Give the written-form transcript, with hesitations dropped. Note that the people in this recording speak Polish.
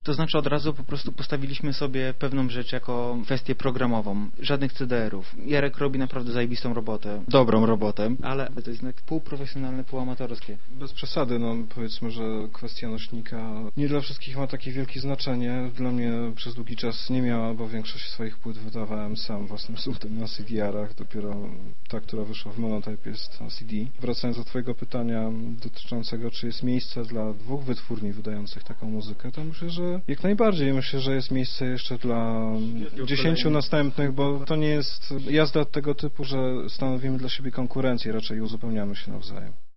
To znaczy od razu po prostu postawiliśmy sobie pewną rzecz jako kwestię programową. Żadnych CDR-ów. Jarek robi naprawdę zajebistą robotę. Dobrą robotę, ale to jest jednak półprofesjonalne, półamatorskie. Bez przesady, no powiedzmy, że kwestia nośnika nie dla wszystkich ma takie wielkie znaczenie. Dla mnie przez długi czas nie miała, bo większość swoich płyt wydawałem sam własnym sumptem na CDR-ach. Dopiero ta, która wyszła w Monotype, jest na CD. Wracając do twojego pytania dotyczącego, czy jest miejsce dla dwóch wytwórni wydających taką muzykę, to myślę, że jak najbardziej. Myślę, że jest miejsce jeszcze dla 10 następnych, bo to nie jest jazda tego typu, że stanowimy dla siebie konkurencję, raczej uzupełniamy się nawzajem.